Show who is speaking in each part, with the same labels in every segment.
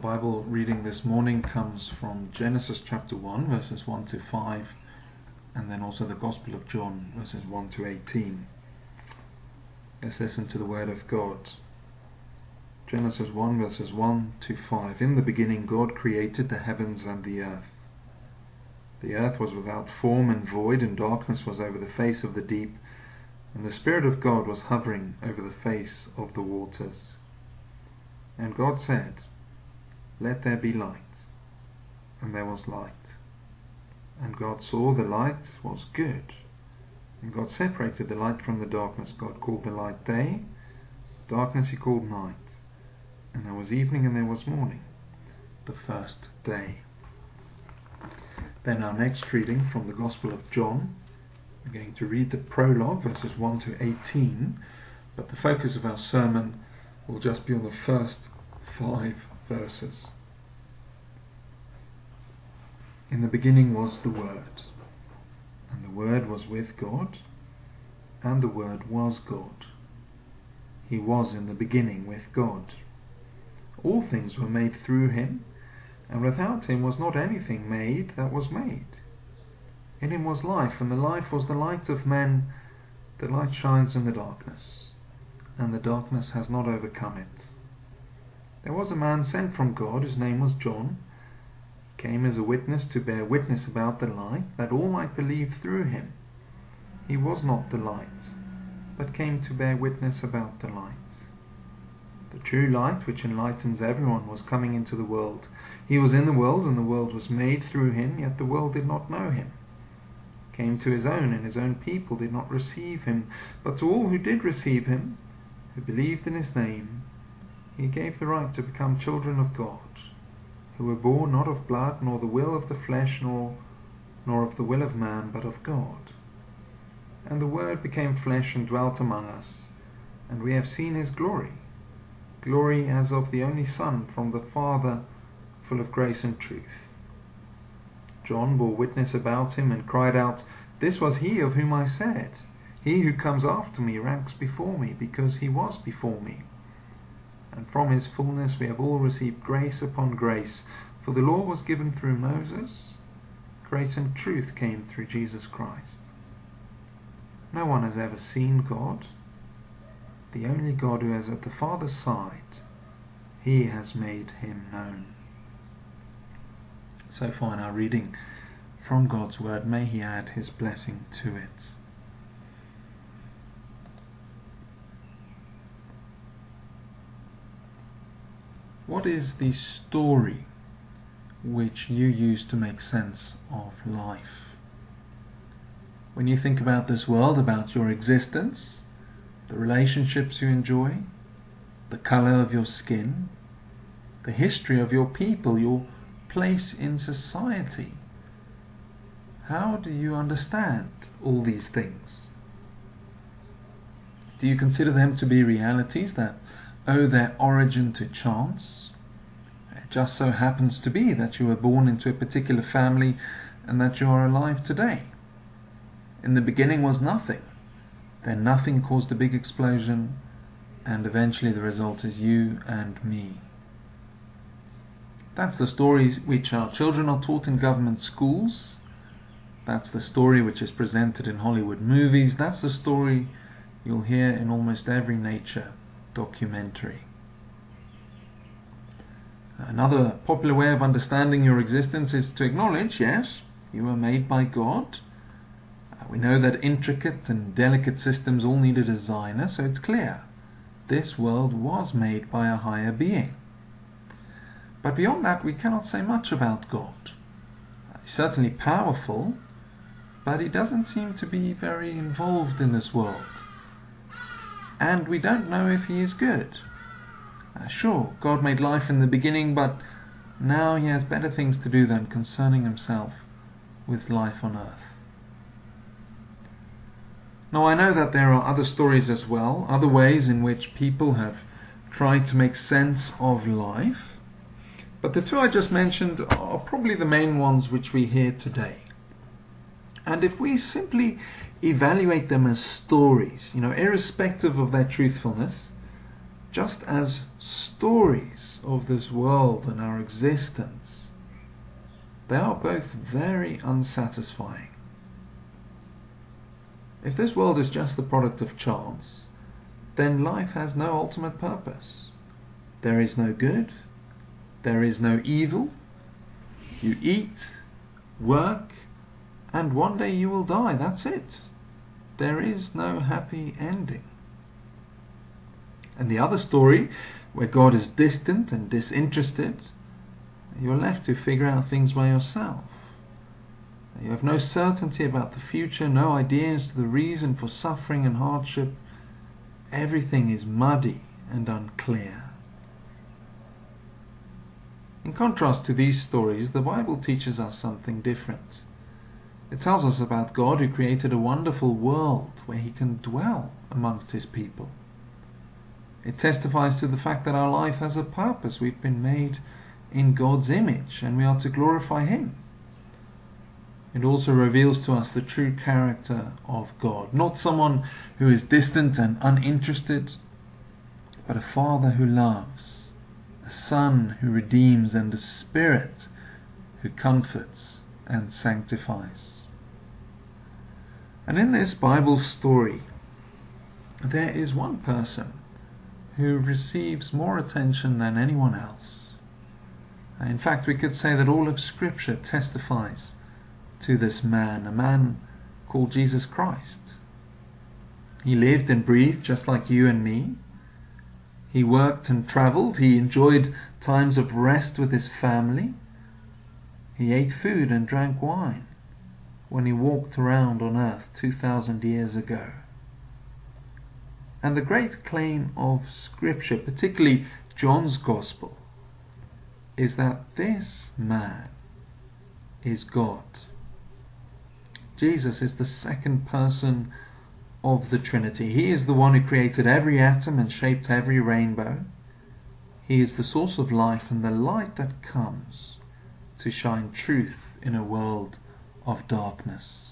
Speaker 1: Bible reading this morning comes from Genesis chapter 1 verses 1 to 5, and then also the Gospel of John verses 1 to 18. Let's listen to the word of God. Genesis 1 verses 1 to 5. In the beginning God created the heavens and the earth. The earth was without form and void, and darkness was over the face of the deep, and the Spirit of God was hovering over the face of the waters. And God said, "Let there be light." And there was light. And God saw the light was good. And God separated the light from the darkness. God called the light day, darkness he called night. And there was evening and there was morning, the first day. Then our next reading from the Gospel of John. We're going to read the prologue, verses 1 to 18, but the focus of our sermon will just be on the first 5 verses. In the beginning was the Word, and the Word was with God, and the Word was God. He was in the beginning with God. All things were made through him, and without him was not anything made that was made. In him was life, and the life was the light of men. The light shines in the darkness, and the darkness has not overcome it. There was a man sent from God, whose name was John. He came as a witness to bear witness about the light, that all might believe through him. He was not the light, but came to bear witness about the light. The true light, which enlightens everyone, was coming into the world. He was in the world, and the world was made through him, yet the world did not know him. He came to his own, and his own people did not receive him. But to all who did receive him, who believed in his name, he gave the right to become children of God, who were born not of blood, nor the will of the flesh, nor of the will of man, but of God. And the Word became flesh and dwelt among us, and we have seen his glory, glory as of the only Son from the Father, full of grace and truth. John bore witness about him and cried out, "This was he of whom I said, he who comes after me ranks before me, because he was before me." And from his fullness we have all received grace upon grace. For the law was given through Moses, grace and truth came through Jesus Christ. No one has ever seen God. The only God who is at the Father's side, he has made him known. So far in our reading from God's Word, may he add his blessing to it. What is the story which you use to make sense of life? When you think about this world, about your existence, the relationships you enjoy, the color of your skin, the history of your people, your place in society, how do you understand all these things? Do you consider them to be realities that owe their origin to chance? It just so happens to be that you were born into a particular family and that you are alive today. In the beginning was nothing, then nothing caused a big explosion, and eventually the result is you and me. That's the story which our children are taught in government schools. That's the story which is presented in Hollywood movies. That's the story you'll hear in almost every nature documentary. Another popular way of understanding your existence is to acknowledge, yes, you were made by God. We know that intricate and delicate systems all need a designer, so it's clear this world was made by a higher being. But beyond that, we cannot say much about God. He's certainly powerful, but he doesn't seem to be very involved in this world. And we don't know if he is good. Sure, God made life in the beginning, but now he has better things to do than concerning himself with life on earth. Now, I know that there are other stories as well, other ways in which people have tried to make sense of life, but the two I just mentioned are probably the main ones which we hear today. And if we simply evaluate them as stories, irrespective of their truthfulness, just as stories of this world and our existence, they are both very unsatisfying. If this world is just the product of chance, then life has no ultimate purpose. There is no good, there is no evil. You eat, work, and one day you will die. That's it. There is no happy ending. And the other story, where God is distant and disinterested, you're left to figure out things by yourself. You have no certainty about the future, no idea as to the reason for suffering and hardship. Everything is muddy and unclear. In contrast to these stories, the Bible teaches us something different. It tells us about God who created a wonderful world where He can dwell amongst His people. It testifies to the fact that our life has a purpose. We've been made in God's image and we are to glorify Him. It also reveals to us the true character of God. Not someone who is distant and uninterested, but a Father who loves, a Son who redeems, and a Spirit who comforts and sanctifies. And in this Bible story, there is one person who receives more attention than anyone else. In fact, we could say that all of Scripture testifies to this man, a man called Jesus Christ. He lived and breathed just like you and me. He worked and travelled. He enjoyed times of rest with his family. He ate food and drank wine when he walked around on earth 2,000 years ago. And the great claim of Scripture, particularly John's Gospel, is that this man is God. Jesus is the second person of the Trinity. He is the one who created every atom and shaped every rainbow. He is the source of life and the light that comes to shine truth in a world of darkness.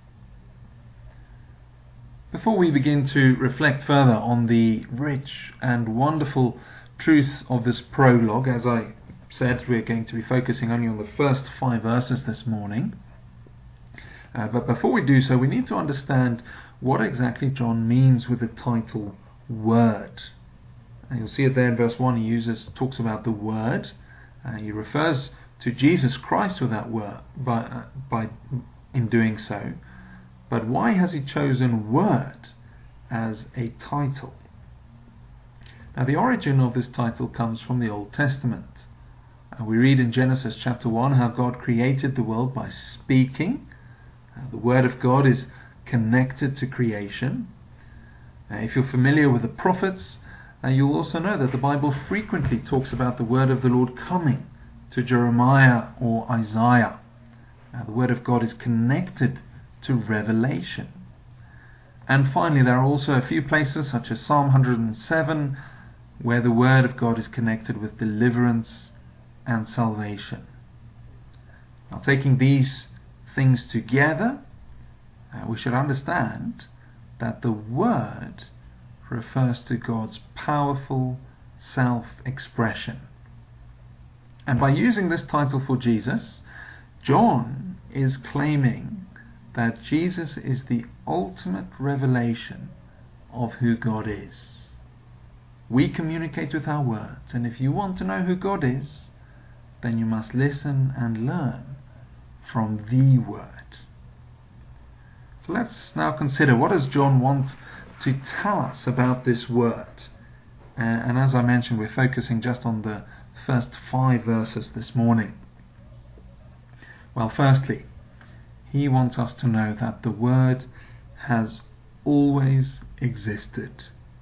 Speaker 1: Before we begin to reflect further on the rich and wonderful truth of this prologue, as I said, we're going to be focusing only on the first 5 verses this morning. But before we do so, we need to understand what exactly John means with the title Word. And you'll see it there in verse 1. He talks about the Word. He refers to Jesus Christ with that word in doing so. But why has he chosen Word as a title? Now, the origin of this title comes from the Old Testament. We read in Genesis chapter 1 how God created the world by speaking. The Word of God is connected to creation. If you're familiar with the prophets, you'll also know that the Bible frequently talks about the Word of the Lord coming to Jeremiah or Isaiah. The Word of God is connected to revelation. And finally, there are also a few places, such as Psalm 107, where the Word of God is connected with deliverance and salvation. Now, taking these things together, we should understand that the Word refers to God's powerful self-expression. And by using this title for Jesus, John is claiming that Jesus is the ultimate revelation of who God is. We communicate with our words, and if you want to know who God is, then you must listen and learn from the Word. So let's now consider, what does John want to tell us about this Word? And as I mentioned, we're focusing just on the first 5 verses this morning. Well, firstly, he wants us to know that the Word has always existed.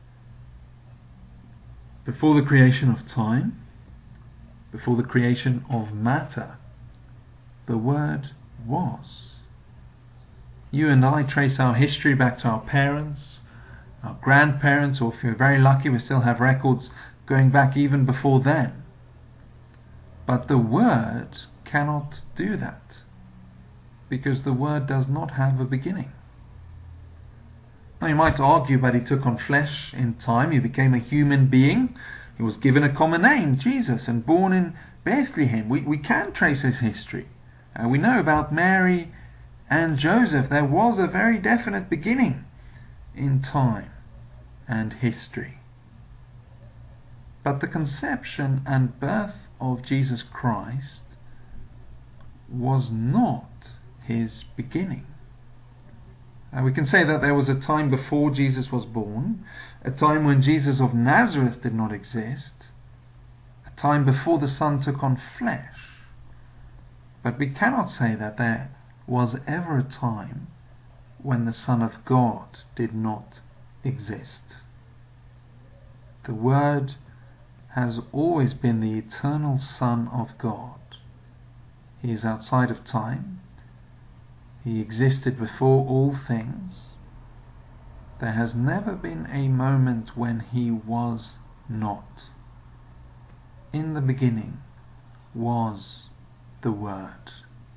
Speaker 1: Before the creation of time, before the creation of matter, the Word was. You and I trace our history back to our parents, our grandparents, or if you're very lucky, we still have records going back even before then. But the Word cannot do that, because the Word does not have a beginning. Now you might argue, but he took on flesh in time. He became a human being. He was given a common name, Jesus, and born in Bethlehem. We can trace his history. We know about Mary and Joseph. There was a very definite beginning in time and history. But the conception and birth of Jesus Christ was not his beginning. We can say that there was a time before Jesus was born, a time when Jesus of Nazareth did not exist, a time before the Son took on flesh. But we cannot say that there was ever a time when the Son of God did not exist. The Word has always been the eternal Son of God. He is outside of time. He existed before all things. There has never been a moment when he was not. In the beginning was the Word.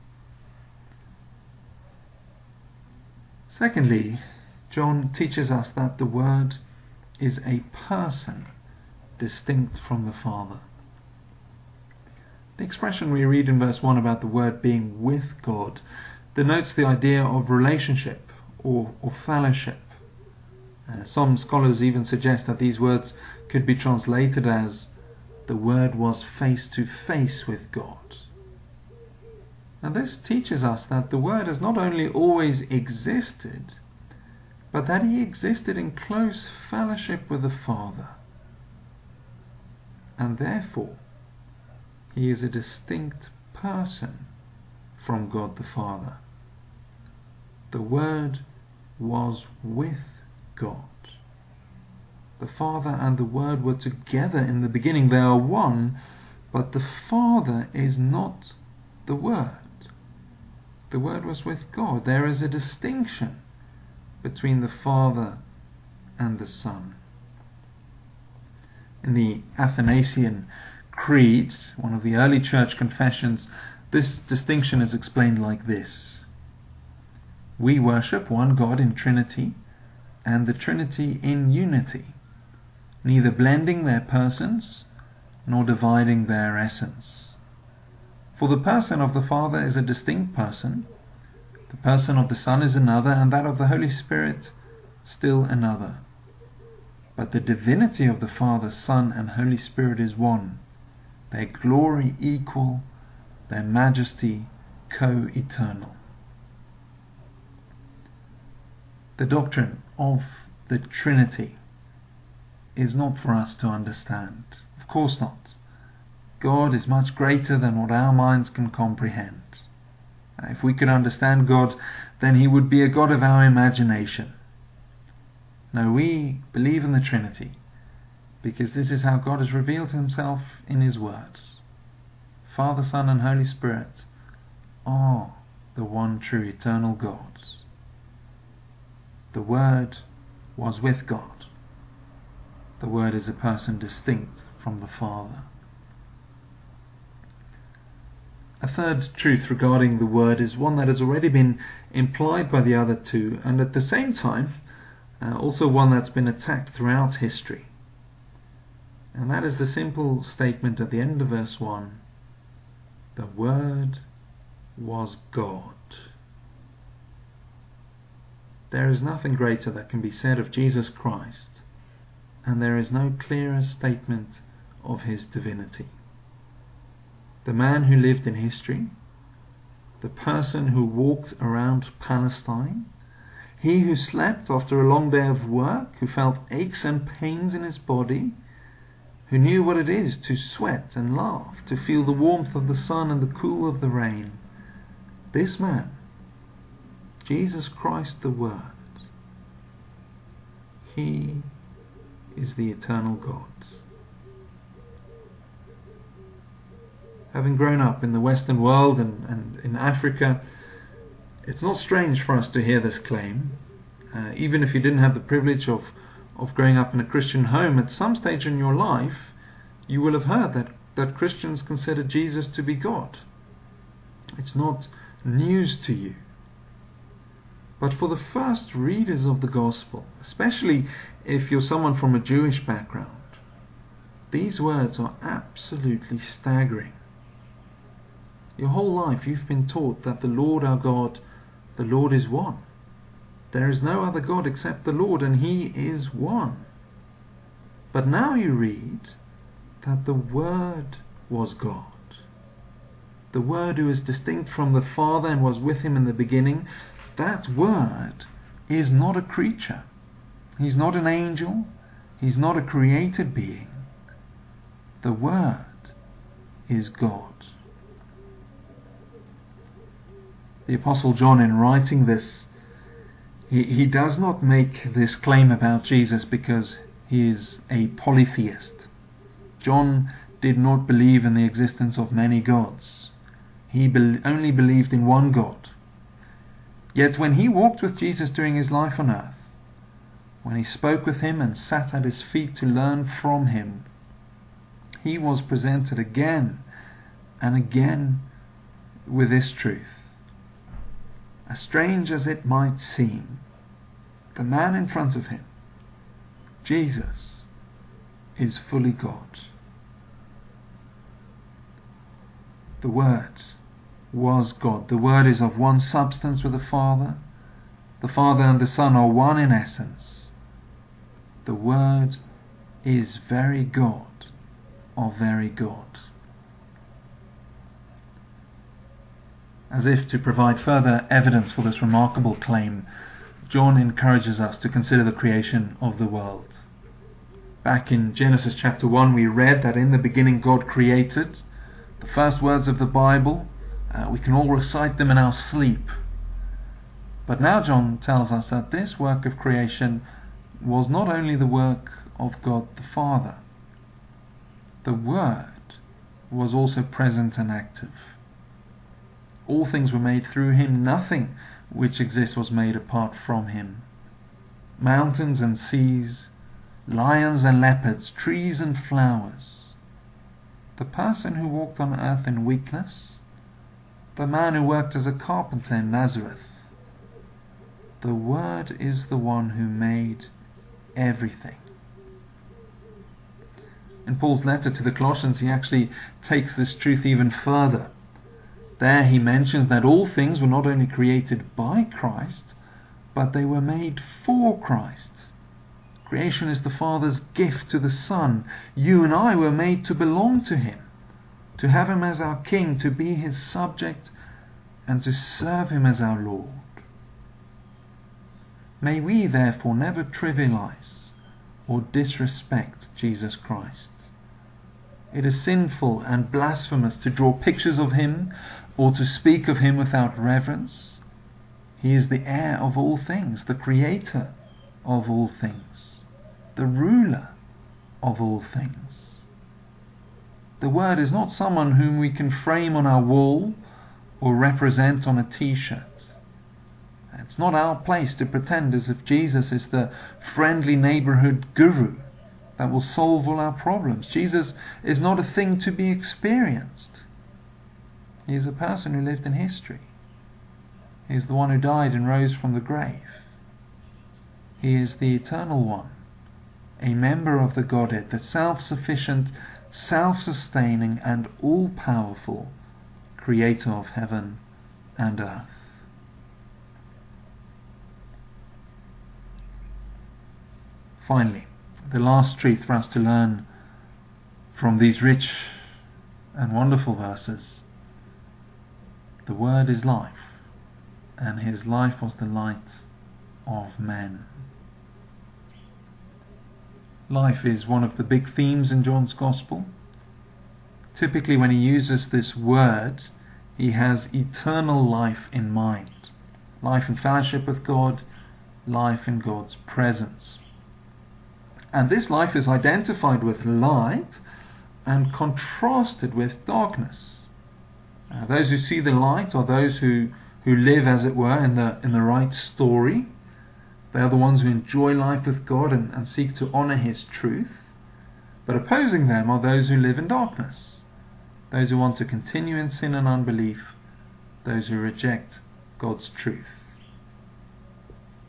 Speaker 1: Secondly, John teaches us that the Word is a person distinct from the Father. The expression we read in verse 1 about the Word being with God denotes the idea of relationship or fellowship. Some scholars even suggest that these words could be translated as the Word was face to face with God. And this teaches us that the Word has not only always existed, but that he existed in close fellowship with the Father. And therefore, he is a distinct person from God the Father. The Word was with God. The Father and the Word were together in the beginning. They are one, but the Father is not the Word. The Word was with God. There is a distinction between the Father and the Son. In the Athanasian Creed, one of the early church confessions, this distinction is explained like this: we worship one God in Trinity, and the Trinity in unity, neither blending their persons nor dividing their essence. For the person of the Father is a distinct person, the person of the Son is another, and that of the Holy Spirit still another. But the divinity of the Father, Son, and Holy Spirit is one, their glory equal, their majesty co-eternal. The doctrine of the Trinity is not for us to understand. Of course not. God is much greater than what our minds can comprehend. If we could understand God, then he would be a God of our imagination. No, we believe in the Trinity because this is how God has revealed himself in his words. Father, Son, and Holy Spirit are the one true eternal God. The Word was with God. The Word is a person distinct from the Father. A third truth regarding the Word is one that has already been implied by the other two, and at the same time also one that's been attacked throughout history. And that is the simple statement at the end of verse 1: the Word was God. There is nothing greater that can be said of Jesus Christ, and there is no clearer statement of his divinity. The man who lived in history, the person who walked around Palestine, he who slept after a long day of work, who felt aches and pains in his body, who knew what it is to sweat and laugh, to feel the warmth of the sun and the cool of the rain. This man, Jesus Christ the Word, he is the eternal God. Having grown up in the Western world and in Africa, it's not strange for us to hear this claim. Even if you didn't have the privilege of growing up in a Christian home, at some stage in your life you will have heard that Christians consider Jesus to be God. It's not news to you. But for the first readers of the Gospel, especially if you're someone from a Jewish background, these words are absolutely staggering. Your whole life you've been taught that the Lord our God, the Lord is one. There is no other God except the Lord, and He is one. But now you read that the Word was God. The Word who is distinct from the Father and was with Him in the beginning. That Word is not a creature. He's not an angel. He's not a created being. The Word is God. The Apostle John, in writing this, he does not make this claim about Jesus because he is a polytheist. John did not believe in the existence of many gods. He only believed in one God. Yet when he walked with Jesus during his life on earth, when he spoke with him and sat at his feet to learn from him, he was presented again and again with this truth. As strange as it might seem, the man in front of him, Jesus, is fully God. The Word was God. The Word is of one substance with the Father. The Father and the Son are one in essence. The Word is very God of very God. As if to provide further evidence for this remarkable claim, John encourages us to consider the creation of the world. Back in Genesis chapter 1 we read that in the beginning God created. The first words of the Bible, we can all recite them in our sleep. But now John tells us that this work of creation was not only the work of God the Father. The Word was also present and active. All things were made through Him. Nothing which exists was made apart from Him. Mountains and seas, lions and leopards, trees and flowers. The person who walked on earth in weakness, the man who worked as a carpenter in Nazareth. The Word is the one who made everything. In Paul's letter to the Colossians, he actually takes this truth even further. There he mentions that all things were not only created by Christ, but they were made for Christ. Creation is the Father's gift to the Son. You and I were made to belong to Him, to have Him as our King, to be His subject, and to serve Him as our Lord. May we therefore never trivialize or disrespect Jesus Christ. It is sinful and blasphemous to draw pictures of Him or to speak of Him without reverence. He is the heir of all things, the creator of all things, the ruler of all things. The Word is not someone whom we can frame on our wall or represent on a t-shirt. It's not our place to pretend as if Jesus is the friendly neighborhood guru that will solve all our problems. Jesus is not a thing to be experienced. He is a person who lived in history. He is the one who died and rose from the grave. He is the Eternal One, a member of the Godhead, the self-sufficient, self-sustaining and all-powerful Creator of heaven and earth. Finally, the last truth for us to learn from these rich and wonderful verses. The Word is life, and His life was the light of men. Life is one of the big themes in John's Gospel. Typically when he uses this word, he has eternal life in mind. Life in fellowship with God, life in God's presence. And this life is identified with light and contrasted with darkness. Those who see the light are those who live, as it were, in the right story. They are the ones who enjoy life with God and seek to honor His truth. But opposing them are those who live in darkness, those who want to continue in sin and unbelief, those who reject God's truth.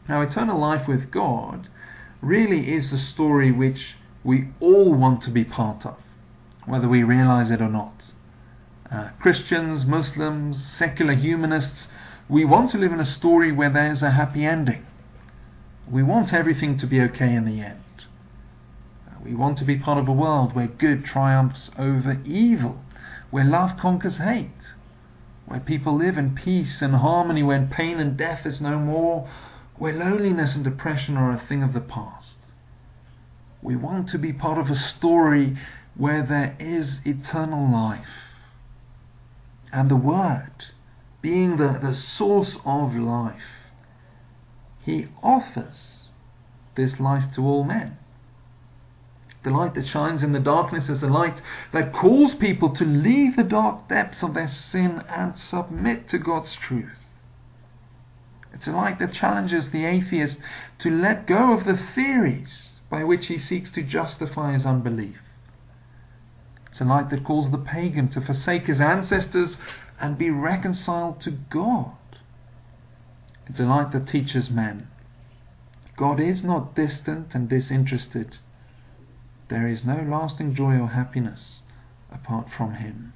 Speaker 1: Now, eternal life with God really is the story which we all want to be part of, whether we realize it or not. Christians, Muslims, secular humanists, we want to live in a story where there's a happy ending. We want everything to be okay in the end. We want to be part of a world where good triumphs over evil, where love conquers hate, where people live in peace and harmony, when pain and death is no more, where loneliness and depression are a thing of the past. We want to be part of a story where there is eternal life. And the Word, being the source of life, He offers this life to all men. The light that shines in the darkness is the light that calls people to leave the dark depths of their sin and submit to God's truth. It's a light that challenges the atheist to let go of the theories by which he seeks to justify his unbelief. It's a light that calls the pagan to forsake his ancestors and be reconciled to God. It's a light that teaches men God is not distant and disinterested. There is no lasting joy or happiness apart from Him.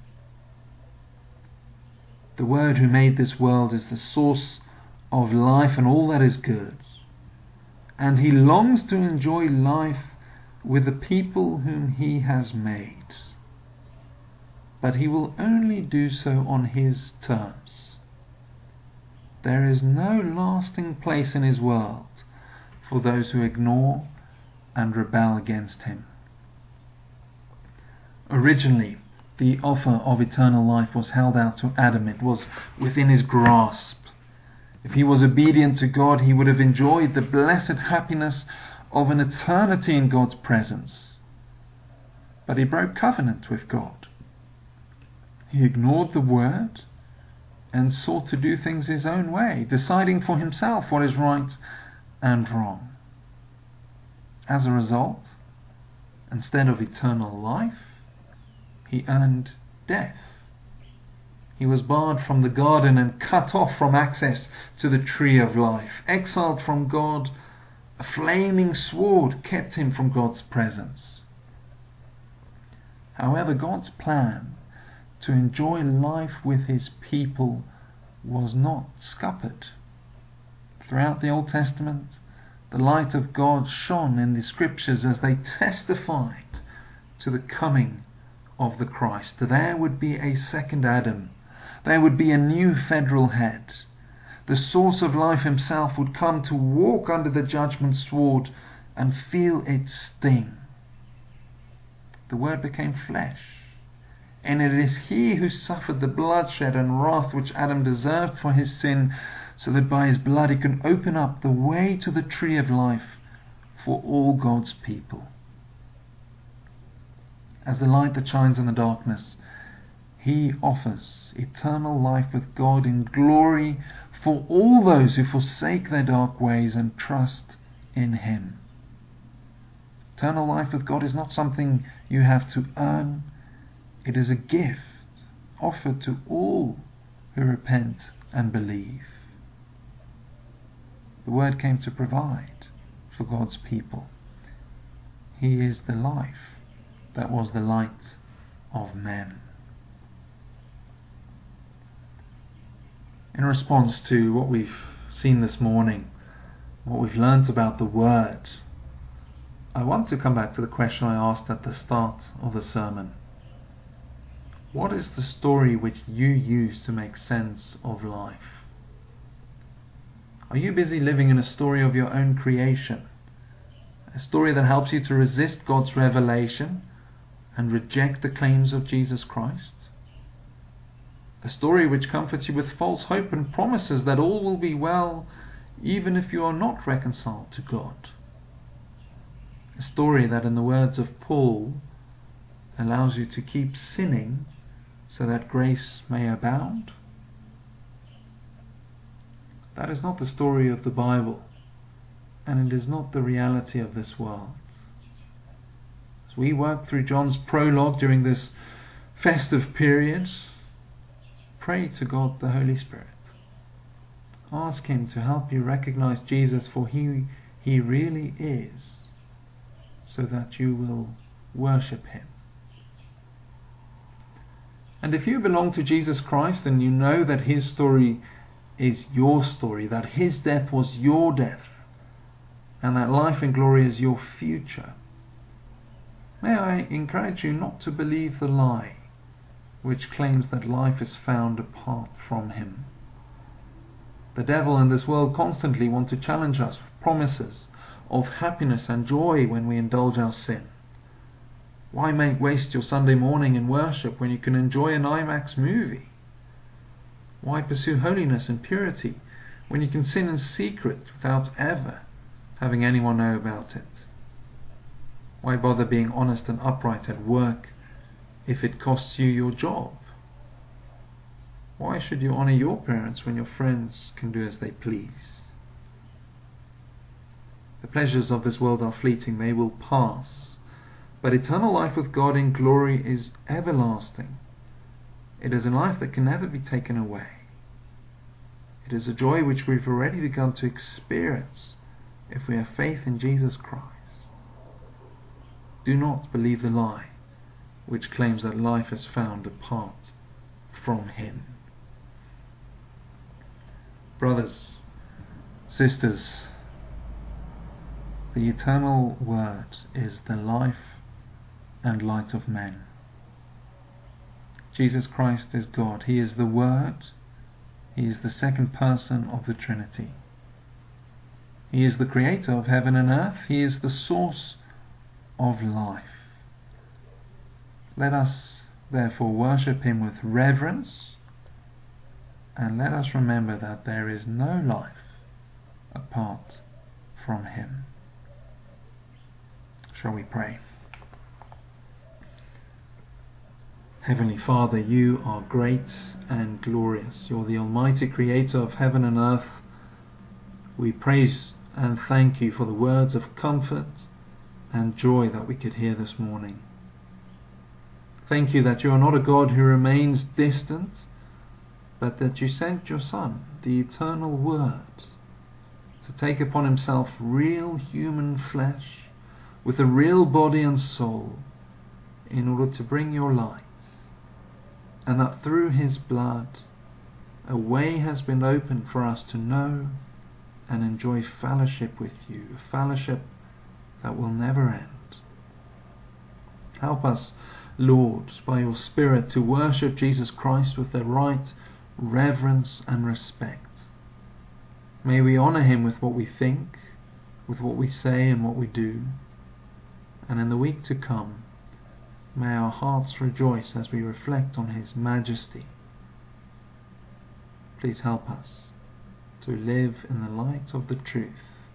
Speaker 1: The Word who made this world is the source of life and all that is good, and He longs to enjoy life with the people whom He has made. But He will only do so on His terms. There is no lasting place in His world for those who ignore and rebel against Him. Originally, the offer of eternal life was held out to Adam. It was within his grasp. If he was obedient to God, he would have enjoyed the blessed happiness of an eternity in God's presence. But he broke covenant with God. He ignored the Word and sought to do things his own way, deciding for himself what is right and wrong. As a result, instead of eternal life, he earned death. He was barred from the garden and cut off from access to the tree of life. Exiled from God, a flaming sword kept him from God's presence. However, God's plan to enjoy life with His people was not scuppered. Throughout the Old Testament, the light of God shone in the Scriptures as they testified to the coming of the Christ. There would be a second Adam. There would be a new federal head. The source of life Himself would come to walk under the judgment sword and feel its sting. The Word became flesh, and it is He who suffered the bloodshed and wrath which Adam deserved for his sin, so that by His blood He can open up the way to the tree of life for all God's people. As the light that shines in the darkness, He offers eternal life with God in glory for all those who forsake their dark ways and trust in Him. Eternal life with God is not something you have to earn. It is a gift offered to all who repent and believe. The Word came to provide for God's people. He is the life that was the light of men. In response to what we've seen this morning, what we've learnt about the Word, I want to come back to the question I asked at the start of the sermon. What is the story which you use to make sense of life? Are you busy living in a story of your own creation? A story that helps you to resist God's revelation and reject the claims of Jesus Christ? A story which comforts you with false hope and promises that all will be well even if you are not reconciled to God? A story that, in the words of Paul, allows you to keep sinning so that grace may abound? That is not the story of the Bible, and it is not the reality of this world. As we work through John's prologue during this festive period, pray to God the Holy Spirit. Ask Him to help you recognize Jesus for He really is, so that you will worship Him. And if you belong to Jesus Christ and you know that His story is your story, that His death was your death, and that life and glory is your future, may I encourage you not to believe the lie which claims that life is found apart from Him. The devil and this world constantly want to challenge us with promises of happiness and joy when we indulge our sin. Why waste your Sunday morning in worship when you can enjoy an IMAX movie? Why pursue holiness and purity when you can sin in secret without ever having anyone know about it? Why bother being honest and upright at work if it costs you your job? Why should you honor your parents when your friends can do as they please? The pleasures of this world are fleeting, they will pass, but eternal life with God in glory is everlasting. It is a life that can never be taken away. It is a joy which we've already begun to experience if we have faith in Jesus Christ. Do not believe the lie which claims that life is found apart from Him. Brothers, sisters, the eternal Word is the life and light of men. Jesus Christ is God. He is the Word. He is the second person of the Trinity. He is the creator of heaven and earth. He is the source of life. Let us therefore worship Him with reverence, and let us remember that there is no life apart from Him. Shall we pray? Heavenly Father, You are great and glorious. You're the Almighty Creator of heaven and earth. We praise and thank You for the words of comfort and joy that we could hear this morning. Thank You that You are not a God who remains distant, but that You sent Your Son, the eternal Word, to take upon Himself real human flesh with a real body and soul in order to bring Your light, and that through His blood a way has been opened for us to know and enjoy fellowship with You, a fellowship that will never end. Help us, Lord, by Your Spirit to worship Jesus Christ with the right reverence and respect. May we honor Him with what we think, with what we say and what we do. And in the week to come, may our hearts rejoice as we reflect on His majesty. Please help us to live in the light of the truth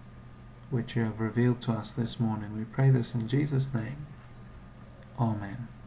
Speaker 1: which You have revealed to us this morning. We pray this in Jesus' name. Amen.